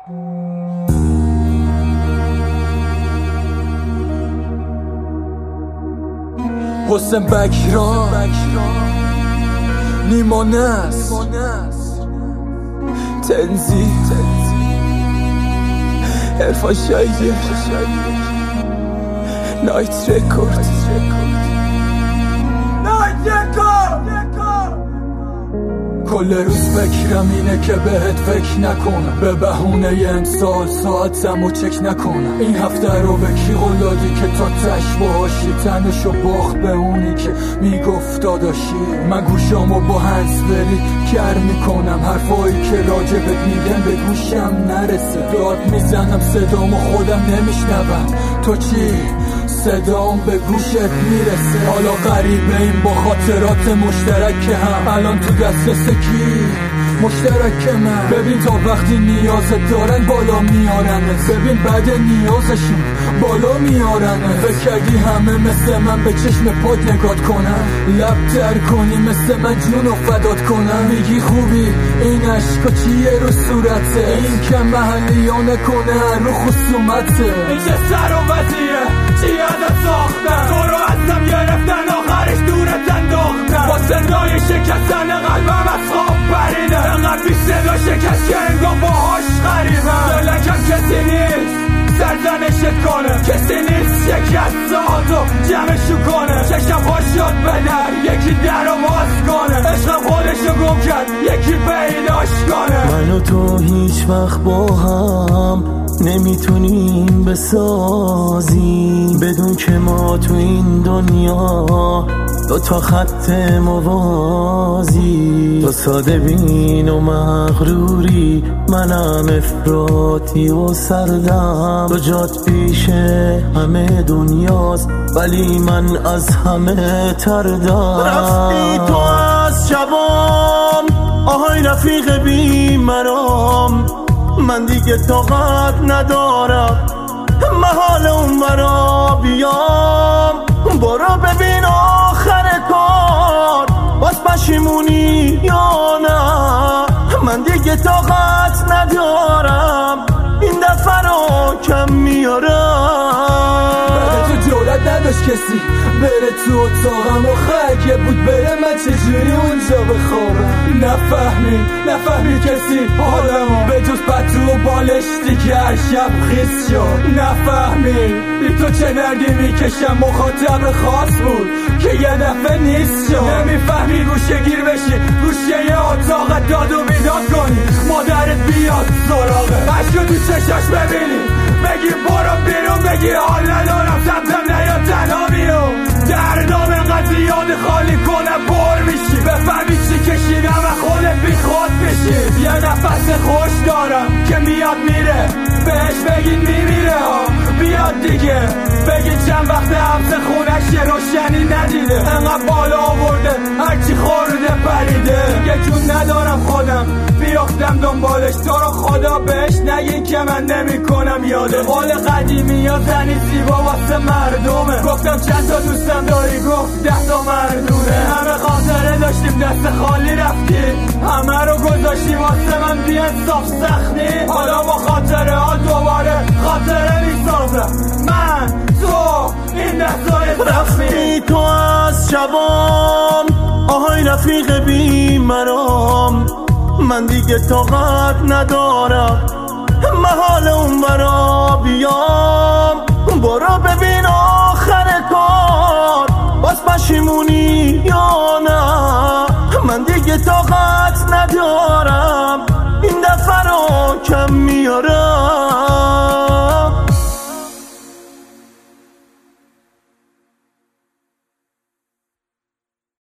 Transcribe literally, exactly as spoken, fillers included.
حسین بکران نیما نصر تنزی عرفان شایر نایت رکورد کل روز فکرم اینه که بهت فکر نکنم، به بهونه امسال ساعتمو چک نکنم. این هفته رو به کی قولادی که تا تش باشی، تنشو باخت به اونی که میگفت داداشی. من گوشامو با هنس بری کر میکنم، حرفایی که راجبت میگن به گوشم نرسه. داد میزنم صدامو خودم نمیشنوم، تو چی؟ صدام به گوشت میرسه. حالا غریبه این با خاطرات مشترک هم، الان تو دست سکی مشترک من. ببین تا وقتی نیازت دارن بالا میارنه، ببین بعد نیازشون بالا میارنه. فکر کردی همه مثل من به چشم پاک نگات کنن، لب تر کنی مثل من جونو فدات کنن. میگی خوبی این عشقا چیه رو صورته، این که محلیانه کنه رو خصومته. این چه سر و وزیه چی ازت ساختن، تو رو ازم گرفتن آخرش دورت انداختن. با صدای شکستن قلبم از خواب پریدم، انقدر بی صدا شکست که انگار باهاش غریبم. دلکم کسی نیست سرزنشت کنه، کسی نیست شکست ساعتو جمعشو کنه. چشم خوش شد به در یکی در رو باز کنه، عشقم خودشو گم کرد یکی پیداش کنه. من و تو هیچ وقت با هم نمیتونیم بسازیم، بدون که ما تو این دنیا دو تا خط موازی. تو ساده بین و مغروری، منم افراطی و سردم. تو جات پیش همه دنیاست ولی من از همه تردم. رفتی تو از شبام آهای رفیق بی مرام، من دیگه طاقت ندارم محال اون برا بیام. برو ببین آخر کار باز پشیمونی یا نه، من دیگه طاقت ندارم این دفعه رو کم میارم. بعد تو جورت نداشت کسی بره تو اتاقم و خرگه بود بره، من چجوری اونجا بخوابم. نفهمی نفهمی کسی حالمو به جز پتو و بالشتی که هر شب خیس شد. نفهمی بی تو چه دردی میکشم، مخاطب خاص بود که یه دفعه نیست شد. نمیفهمی گوشه گیر بشی گوشه یه اتاق داد و بیداد کنی، مادرت بیاد سراغه عشق تو چشاش ببینی بگی برو بیرون، بگی حال ندارم سمتم نیا تنها بیرون. دردام انقدر زیاد خالی کنه پر میشی، بفهمی چی کشیدم و خودت بی خود بشی. یه نفس خوش دارم که میاد میره، بهش بگین میمیره ها بیاد دیگه. بگین چند وقت حبس خونش یه روشنی ندیده، انقدر بالا آورده هرچی خورده پریده. یه جون ندارم خودم بیاختم دنبالش، تو رو خدا بهش نگین که من نمی کنم یاده. قول قدیمی یا زنی زیبا واسه مردمه، گفتم چند تا دوستم داری گفت ده تا مردونه. همه خاطره داشتیم دست خالی رفتیم، همه رو گذاشتیم واسه من بی انصاف سختی. حالا با خاطره ها دوباره خاطره میسازم من تو این دستای سختی. رفتی تو از شبام آهای رفیق بی مرام، من دیگه طاقت ندارم محال اون برا بیام. برو ببین آخر کار باز پشیمونی یا نه، من دیگه طاقت ندارم این دفعه رو کم میارم.